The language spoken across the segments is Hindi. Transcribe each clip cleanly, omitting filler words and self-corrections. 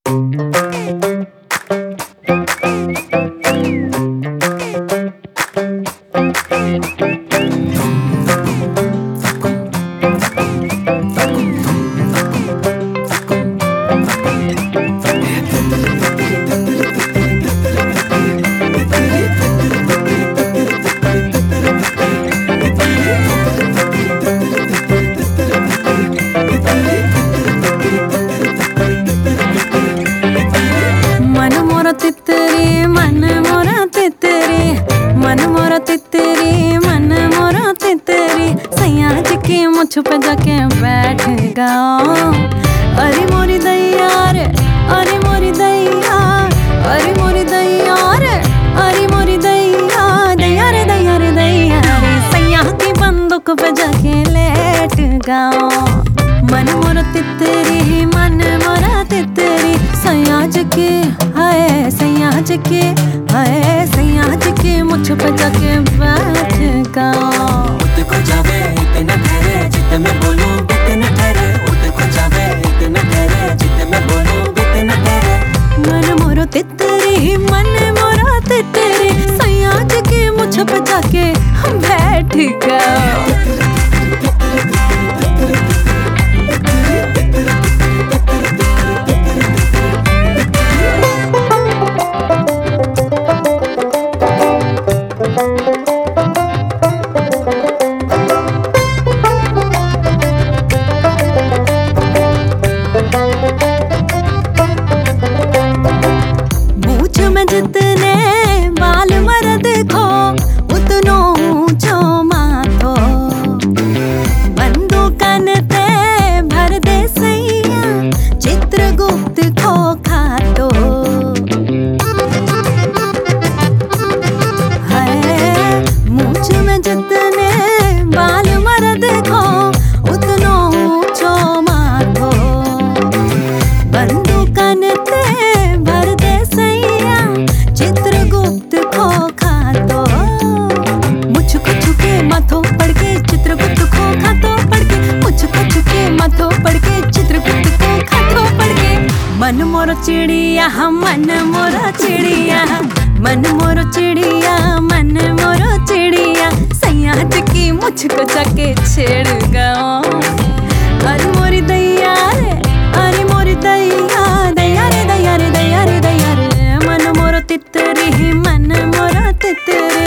तितरी मन मोरा तितरी, मन मोरा तितरी, मन मोरा तितरी, सैया जी की मुझ पे जाके बैठ गया। अरे मोरी दैया रे, अरे मोरी दैया, अरे मोरी दैया रे, अरे मोरी दैया, दैया रे दैया रे दैया रे, सैया की बंदूक पे जाके लेट गया। मन मोरा तितरी, मन मोरा तितरी, सैया जी की हाय, सैया जी की हाय, सैया जी की मुझ पे जाके बैठ गया। उठ को जावे इतना ठहरे, जितने मैं बोलूं इतना ठहरे, उठ को जावे इतना ठहरे, जितने मैं बोलूं इतना ठहरे। मन मोरा तितरी, मन मोरा तितरी, सैया जी की मुझ पे जाके बैठ गया। जितने बाल मर्द खो उतनो ऊंचो माथो, बंदूकन ते भर दे सैया चित्रगुप्त खो खातो। है मूछ में जितने बाल मर्द खो उतनो ऊंचो माथो, बंदूकन ते भर दे चित्रगुप्त खो खातो। मुझको छुके माथो पड़ के चित्रगुप्त खो खातो पड़ के, मुझको छुके माथो पड़ के चित्रगुप्त खो खातो पड़ के। मन मोरो चिड़िया, मन मोरो चिड़िया, मन मोरो चिड़िया, मन मोरो चिड़िया, सैया जी की मुझको जाके छेड़ गया। अरे मोरी दैया रे, अरे मोरी दैया, दैया रे दैया रे दैया रे दैया रे, मन मोरा तितरी, मन मोरा तितरी।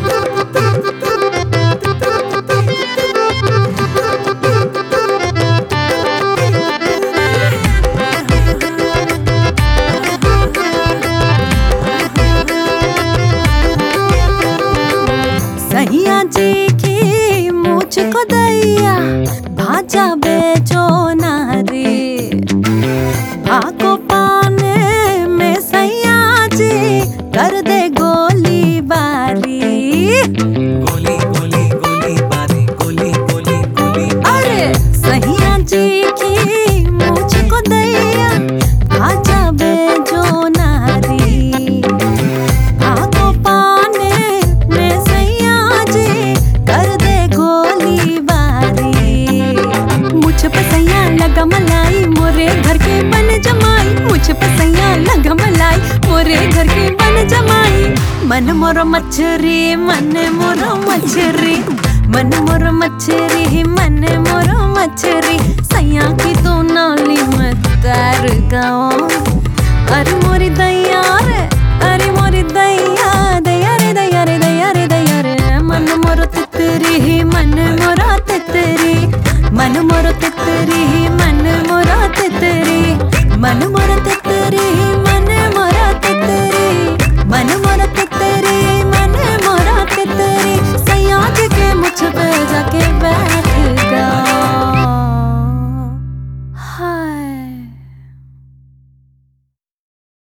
सैया जी की मुझको दैया भाजा बेचो नारी, भागो पाने में सैया जी कर दे गोली बारी। गोली गोली गोली बारी, गोली गोली गोली। अरे सैया जी की मुझको दैया भाजा बेचो नारी, भागो पाने में सैया जी कर दे गोली बारी। मुझ पे सैया लगा मलाई, मोरे घर के बन जमाई, मुझ पे सैया लगा मलाई, मोरे घर के बन जमाई। मन मोरो मछरी, मन मोरो मछरी, मन मोरो मछरी, मन मोरो मछरी, सैया की तो नाली में तैर गया। अरे मोरी दैया रे, अरे मोरी दैया, दैया रे दैया रे दैया रे दैया रे, मन मोरो तितरी, मन मोरा तितरी, मन मोरो तितरी, मन मोरा तितरी, मन मोरा तितरी।